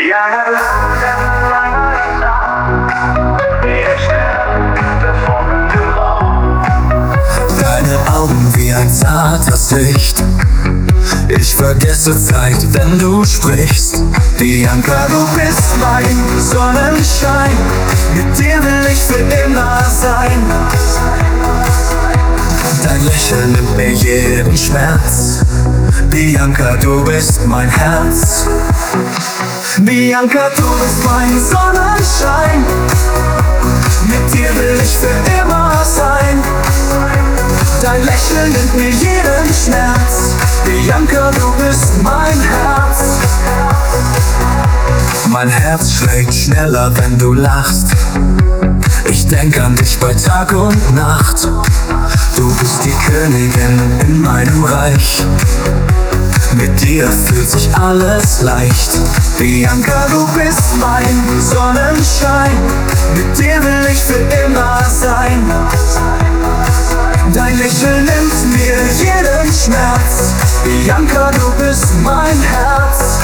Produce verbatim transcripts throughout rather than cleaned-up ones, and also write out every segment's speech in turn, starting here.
Deine Augen wie ein zartes Licht. Ich vergesse Zeit, wenn du sprichst. Bianca, du bist mein Sonnenschein. Mit dir will ich für immer sein. Dein Lächeln nimmt mir jeden Schmerz. Bianca, du bist mein Herz. Bianca, du bist mein Sonnenschein. Mit dir will ich für immer sein. Dein Lächeln nimmt mir jeden Schmerz. Bianca, du bist mein Herz. Mein Herz schlägt schneller, wenn du lachst. Ich denk an dich bei Tag und Nacht. Du bist die Königin in meinem Reich. Mit dir fühlt sich alles leicht. Bianca, du bist mein Sonnenschein. Mit dir will ich für immer sein. Dein Lächeln nimmt mir jeden Schmerz. Bianca, du bist mein Herz.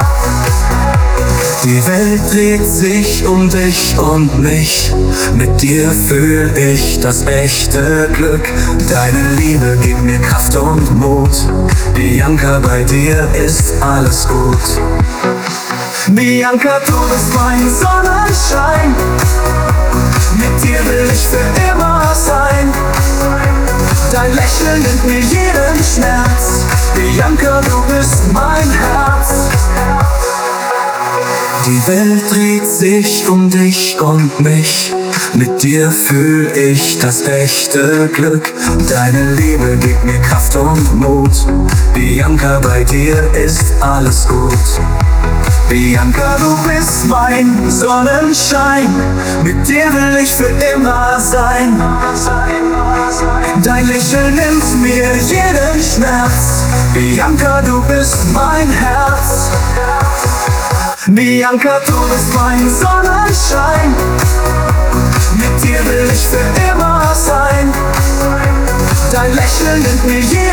Die Welt dreht sich um dich und mich. Mit dir fühl ich das echte Glück. Deine Liebe gibt mir Kraft und Mut. Bianca, bei dir ist alles gut. Bianca, du bist mein Sonnenschein. Mit dir will ich für immer sein. Dein Lächeln nimmt mir jeden Schmerz. Bianca, du bist mein Herz. Die Welt dreht sich um dich und mich. Mit dir fühl ich das echte Glück. Deine Liebe gibt mir Kraft und Mut. Bianca, bei dir ist alles gut. Bianca, du bist mein Sonnenschein. Mit dir will ich für immer sein. Dein Lächeln nimmt mir jeden Schmerz. Bianca, du bist mein Herz. Bianca, du bist mein Sonnenschein. Mit dir will ich für immer sein. Dein Lächeln nimmt mir jeden